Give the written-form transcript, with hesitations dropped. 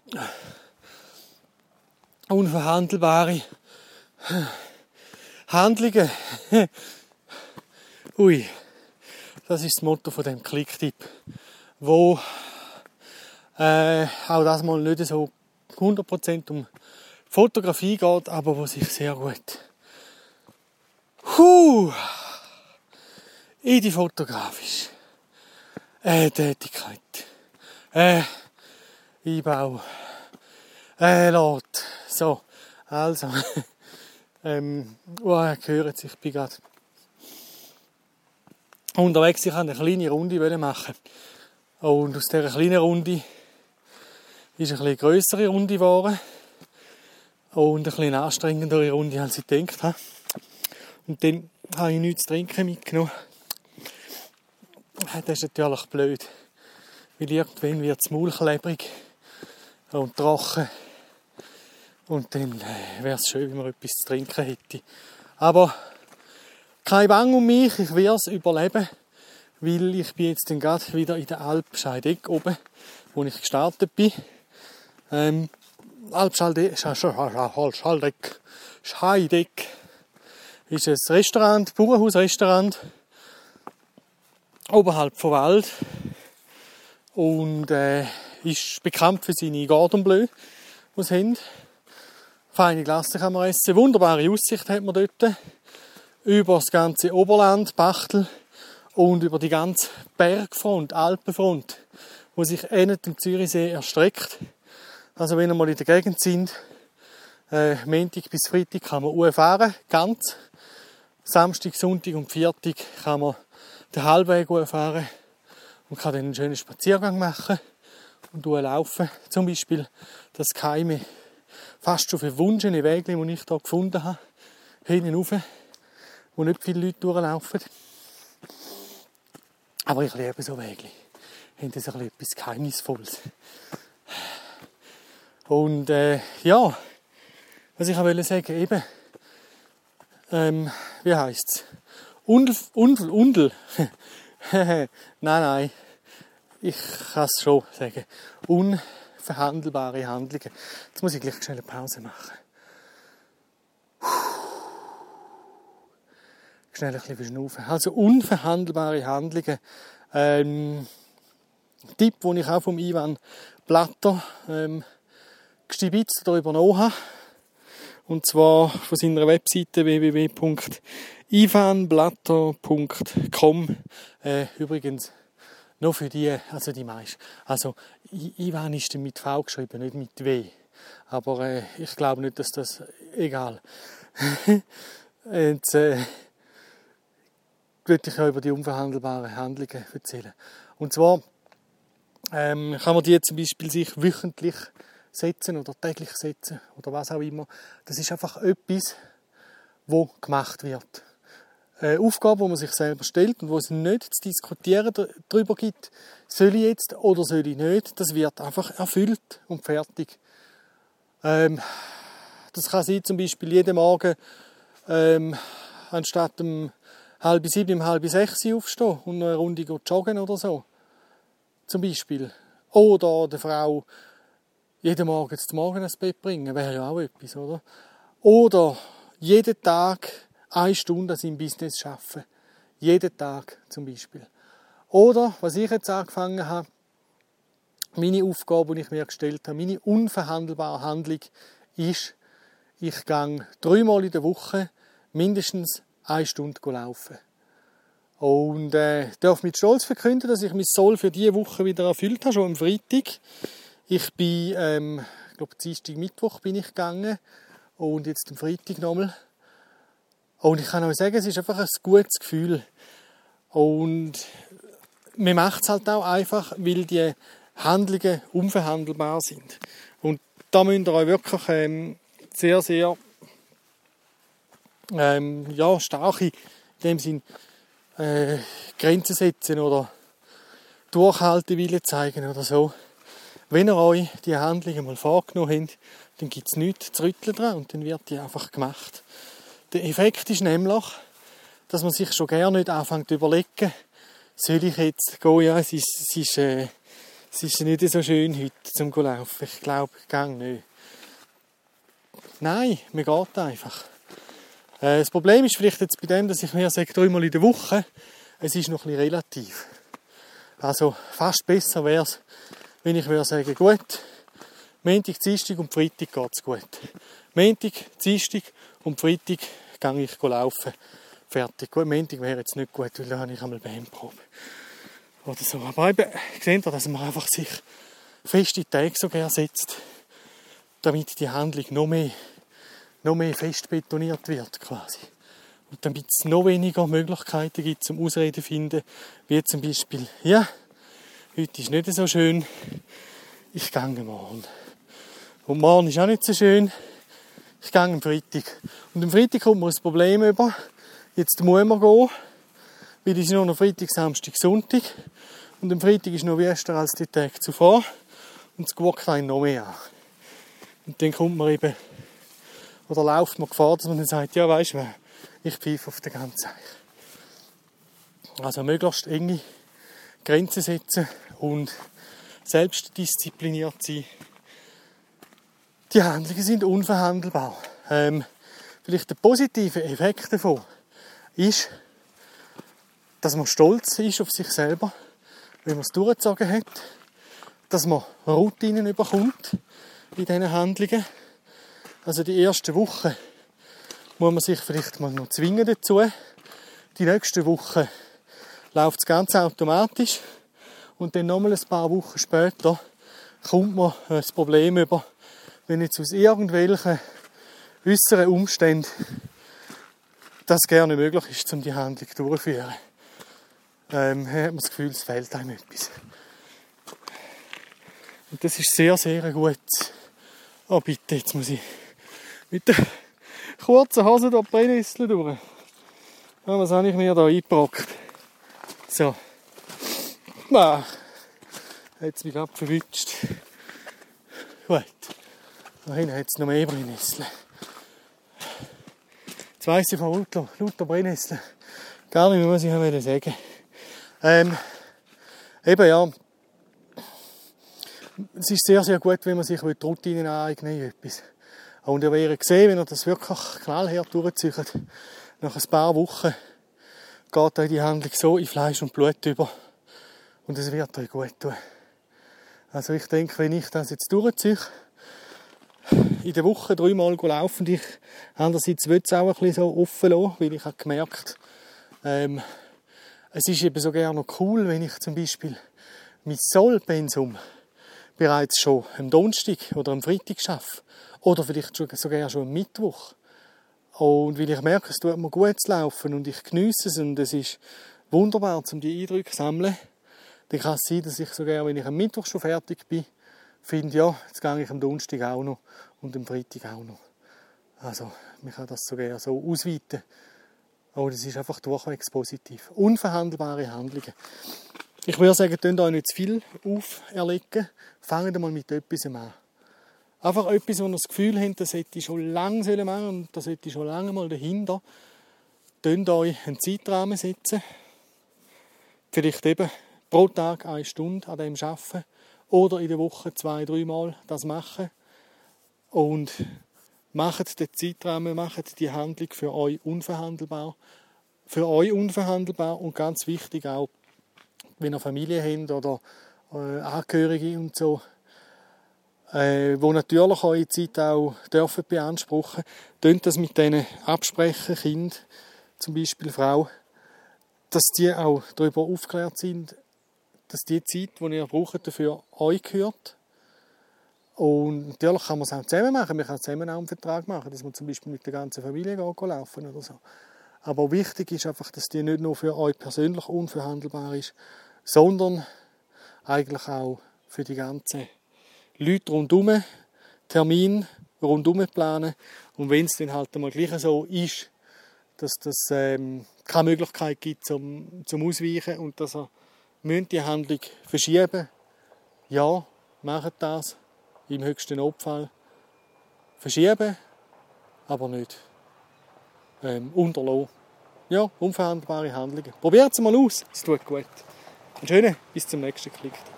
unverhandelbare Handlungen. Ui, das ist das Motto von dem Klicktipp, wo auch das mal nicht so 100% um Fotografie geht, aber wo sich sehr gut in die fotografische Tätigkeit Einbau lässt. So, also gehört sich, ich bin gerade unterwegs, ich wollte eine kleine Runde machen. Und aus dieser kleinen Runde ist eine etwas grössere Runde geworden. Und eine etwas anstrengendere Runde, als ich gedacht habe. Und dann habe ich nichts zu trinken mitgenommen. Das ist natürlich blöd. Weil irgendwann wird das Maul klebrig und trocken. Und dann wäre es schön, wenn man etwas zu trinken hätte. Aber kein Bang um mich, ich werde es überleben. Weil ich bin jetzt dann gerade wieder in der Alp Scheideck oben, wo ich gestartet bin. Alp Scheideck ist ein Restaurant, Bauernhausrestaurant, oberhalb vom Wald. Und ist bekannt für seine Cordon Bleu, die sie haben. Feine Glasse kann man essen. Wunderbare Aussicht hat man dort. Über das ganze Oberland, Bachtel. Und über die ganze Bergfront, Alpenfront, wo sich innen dem Zürichsee erstreckt. Also wenn ihr mal in der Gegend sind, Montag bis Freitag kann man fahren, ganz. Samstag, Sonntag und Viertag kann man den Halbweg fahren und kann dann einen schönen Spaziergang machen und laufen. Zum Beispiel das geheime, fast schon verwunschene Wägli, das ich hier gefunden habe, hinten rauf, wo nicht viele Leute durchlaufen. Aber ich liebe so Wägli. Haben das etwas Geheimnisvolles. Und ja, was ich auch sagen eben, wie heisst's? Undel. Nein, ich kann es schon sagen. Unverhandelbare Handlungen. Jetzt muss ich gleich schnell eine Pause machen. Schnell ein bisschen verschnaufen. Also unverhandelbare Handlungen. Tipp, den ich auch vom Ivan Blatter gestibitzt darüber noch habe. Und zwar von seiner Webseite www.ivanblatter.com. Übrigens noch für die, also die meisten. Also Ivan ist dann mit V geschrieben, nicht mit W. Aber ich glaube nicht, dass das egal. Und, würde ich ja über die unverhandelbaren Handlungen erzählen. Und zwar kann man die zum Beispiel sich wöchentlich setzen oder täglich setzen oder was auch immer. Das ist einfach etwas, wo gemacht wird. Eine Aufgabe, die man sich selber stellt und wo es nicht zu diskutieren darüber gibt, soll ich jetzt oder soll ich nicht, das wird einfach erfüllt und fertig. Das kann sein, zum Beispiel jeden Morgen anstatt um 6:30, um 6:30 aufstehen und noch eine Runde joggen oder so. Zum Beispiel. Oder der Frau jeden Morgen zum Morgen ins Bett bringen. Wäre ja auch etwas, oder? Oder jeden Tag 1 Stunde an seinem Business arbeiten. Jeden Tag zum Beispiel. Oder, was ich jetzt angefangen habe, meine Aufgabe, die ich mir gestellt habe, meine unverhandelbare Handlung ist, ich gehe 3-mal in der Woche mindestens 1 Stunde laufen. Und darf mit Stolz verkünden, dass ich mein Soll für diese Woche wieder erfüllt habe, schon am Freitag. Ich bin, ich glaube, Dienstag, Mittwoch bin ich gegangen und jetzt am Freitag nochmal. Und ich kann euch sagen, es ist einfach ein gutes Gefühl. Und man macht es halt auch einfach, weil die Handlungen unverhandelbar sind. Und da müsst ihr euch wirklich sehr, sehr starke, in dem Sinn, Grenzen setzen oder Durchhaltewille zeigen oder so. Wenn ihr euch die Handlungen mal vorgenommen habt, dann gibt es nichts zu rütteln dran und dann wird die einfach gemacht. Der Effekt ist nämlich, dass man sich schon gerne nicht anfängt zu überlegen, soll ich jetzt gehen, ja, es Es ist nicht so schön heute zum Laufen. Ich glaube, ich gehe nicht. Nein, mir geht einfach. Das Problem ist vielleicht jetzt bei dem, dass ich mir sage, 3-mal in der Woche, es ist noch ein bisschen relativ. Also fast besser wäre es, wenn ich sagen gut, Montag, Dienstag und Freitag geht es gut. Montag, Dienstag und Freitag gehe ich laufen. Fertig. Gut, Montag wäre jetzt nicht gut, weil da habe ich einmal Bandprobe. Oder so. Aber eben, seht ihr, dass man einfach sich feste Tage so gerne setzt, damit die Handlung noch mehr fest betoniert wird, quasi. Und damit es noch weniger Möglichkeiten gibt zum Ausreden finden, wie zum Beispiel, ja, heute ist nicht so schön, ich gehe morgen. Und morgen ist auch nicht so schön, ich gehe am Freitag. Und am Freitag kommt mir das Problem über, jetzt muss man gehen, weil es ist nur noch Freitag, Samstag, Sonntag. Und am Freitag ist noch wüster als die Tage zuvor. Und es gewockt einen noch mehr an. Und dann kommt man eben, oder läuft man Gefahr, dass man dann sagt, ja weisst du, ich pfeife auf den ganzen Zeich. Also möglichst enge Grenzen setzen und selbstdiszipliniert sein. Die Handlungen sind unverhandelbar. Vielleicht der positive Effekt davon ist, dass man stolz ist auf sich selber, wenn man es durchgezogen hat, dass man Routinen bekommt in diesen Handlungen. Also die erste Woche muss man sich vielleicht mal noch zwingen dazu. Die nächste Woche läuft es ganz automatisch und dann nochmal ein paar Wochen später kommt man das Problem über, wenn jetzt aus irgendwelchen äußeren Umständen das gerne möglich ist, um die Handlung durchzuführen. Hat man das Gefühl, es fehlt einem etwas. Und das ist sehr, sehr gut. Oh bitte, jetzt muss ich mit der kurzen Hose da Brennnesseln durch. Ja, was habe ich mir da eingebrockt? So. Ah, jetzt mich gerade verwünscht. Gut. Da hinten hat es noch mehr Brennnesseln. Jetzt weiss ich von lauter Brennnesseln gar nicht mehr, was ich sagen wollte. Eben ja, es ist sehr, sehr gut, wenn man sich die Routinen aneignen will. Etwas. Und ihr werdet sehen, wenn ihr das wirklich knallhart durchzieht, nach ein paar Wochen geht euch die Handlung so in Fleisch und Blut über. Und es wird euch gut tun. Also ich denke, wenn ich das jetzt durchziehe, in der Woche 3-mal laufen, und ich andererseits will es auch ein bisschen so offen lassen, weil ich habe gemerkt, es ist eben so gerne noch cool, wenn ich zum Beispiel mein Sollpensum bereits schon am Donnerstag oder am Freitag schaffe. Oder vielleicht sogar schon am Mittwoch. Und weil ich merke, es tut mir gut zu laufen und ich geniesse es und es ist wunderbar, um die Eindrücke zu sammeln, dann kann es sein, dass ich sogar, wenn ich am Mittwoch schon fertig bin, finde, ja, jetzt gehe ich am Donnerstag auch noch und am Freitag auch noch. Also, man kann das sogar so ausweiten. Aber das ist einfach durchwegs positiv. Unverhandelbare Handlungen. Ich würde sagen, könnt euch nicht zu viel auferlegen. Fangt mal mit etwas an. Einfach etwas, wo ihr das Gefühl habt, das hätte ich schon lange machen und das hätte ich schon lange mal dahinter. Könnt euch einen Zeitrahmen setzen. Vielleicht eben pro Tag 1 Stunde an dem arbeiten. Oder in der Woche 2-3 Mal das machen. Und macht den Zeitrahmen, macht die Handlung für euch unverhandelbar. Für euch unverhandelbar und ganz wichtig auch, wenn ihr Familie habt oder Angehörige und so, wo natürlich eure Zeit auch dürfen beanspruchen, könnt das mit denen absprechen, Kind, zum Beispiel Frau, dass die auch darüber aufgeklärt sind, dass die Zeit, die ihr braucht, dafür euch gehört. Und natürlich kann man es auch zusammen machen. Man kann zusammen auch einen Vertrag machen, dass man zum Beispiel mit der ganzen Familie laufen oder so. Aber wichtig ist einfach, dass die nicht nur für euch persönlich unverhandelbar ist, sondern eigentlich auch für die ganzen Leute rundherum, Termin rundherum planen. Und wenn es dann halt einmal gleich so ist, dass das keine Möglichkeit gibt zum Ausweichen und dass ihr die Handlung verschieben, ja, macht das. Im höchsten Notfall verschieben, aber nicht unterlassen. Ja, unverhandelbare Handlungen. Probiert es mal aus, es tut gut. Einen schönen, bis zum nächsten Klick.